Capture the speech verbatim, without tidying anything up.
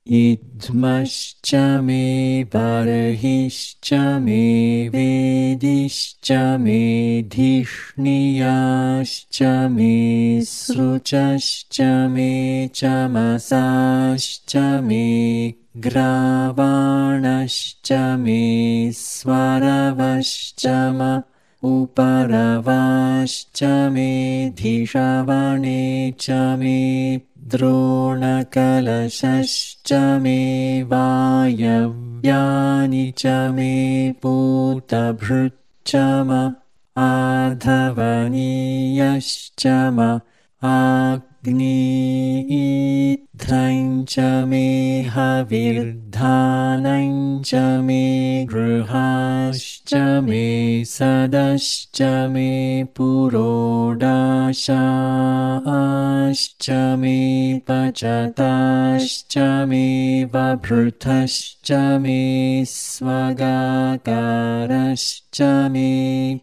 Idmascha me barhischa me vedischa me dhishniyascha me sruchascha me chamasascha me gravanascha me svaravascha ma uparavascha me dhishavane me Dronakalasascha me vayavyani cha me putabhrucha ma adhavaniyascha ma agni idhancha me havirdhanancha me gruhascha me sadascha me purodashascha me pachatascha me vabhrutascha me svagakarascha me